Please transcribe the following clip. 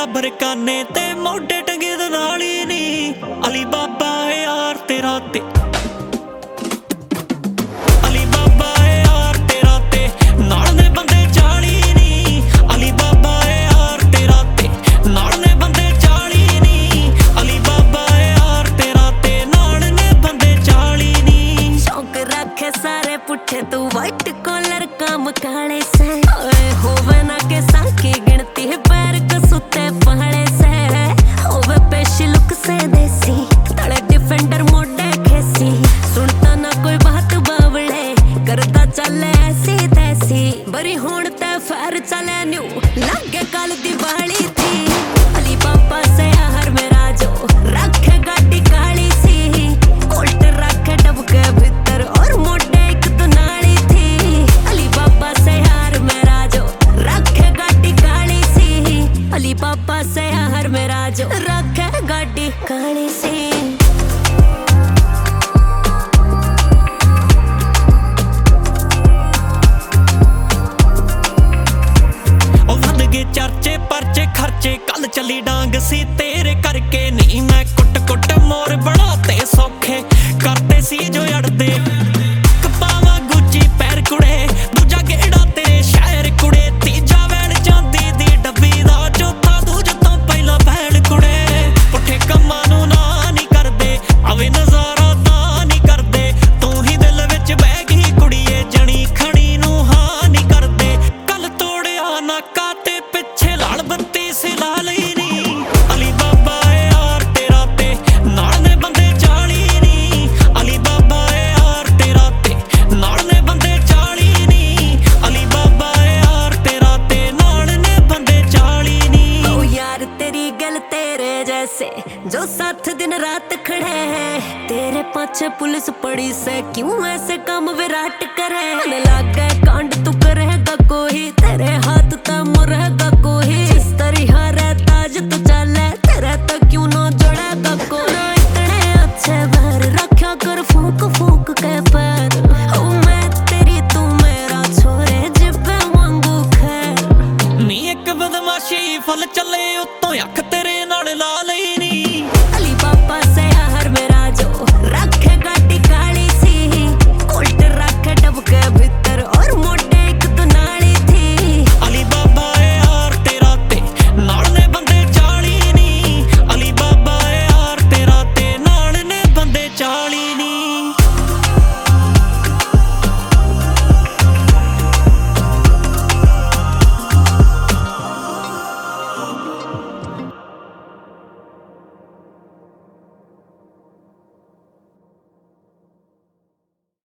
बराबर काने ते मोढे टंगे दे नाल ही नी अली बाबा है यार तेरा ते अली बाबा है यार तेरा ते नाल ने बंदे 40 नी अली बाबा है यार तेरा ते नाल ने बंदे 40 नी अली बाबा है यार तेरा ते नाल ने बंदे 40 नी शौक रखे सारे पुट्ठे तू वाइट कॉलर काम काले से ओए होवे ना के साकी गिनती है पैर कसुते पहले से होवे पेशी लुक से देसी तड़े डिफेंडर मोडे खेसी सुनता ना कोई बात बावले करता चले ऐसी तैसी बरी होण ते फैर चले न्यू लागे कल दिवाली थी अली पापा से हर मेरा जो रखे गाड़ी काली सी कोल्ट रखे डबके भीतर और मोटे एक तो नाली थी अली पापा से हर मेरा जो रखे गाड़ी काली सी अली पापा से हर मेरा जो रखे गाड़ी काली सी चर्चे परचे खर्चे कल चली डांग सी तेरे करके नहीं मैं कुट कुट मोर बनाते सौखे करते सी जो अड़दे कपावा गुची पैर कुड़े दूजा गेड़ा तेरे शहर कुड़े तीजा वैन चांदी दी डब्बी दा चौथा दूज तो पहला भैन कुड़े पुठे कम्मां नूं ना नहीं करदे आवे नजारा ता नहीं करदे तू ही दिल विच बह गई कुड़िए जनी खड़ी नूं हां नहीं करदे कल तोड़िया नाका ते पिछे लाल बत्ती सी ला लई नी अली बाबा है यार तेरा ते नाल ने बंदे 40 नी अली बाबा है यार तेरा ते नाल ने बंदे 40 नी अली बाबा है यार तेरा ते नाल ने बंदे 40 नी ओ यार तेरी गल तेरे जैसे जो साथ दिन रात खड़े हैं तेरे पाछे पुलिस पड़ी से क्यों ऐसे काम विराट करे लागे कांड तू करेगा कोई तेरे हाथ ता मुरहेगा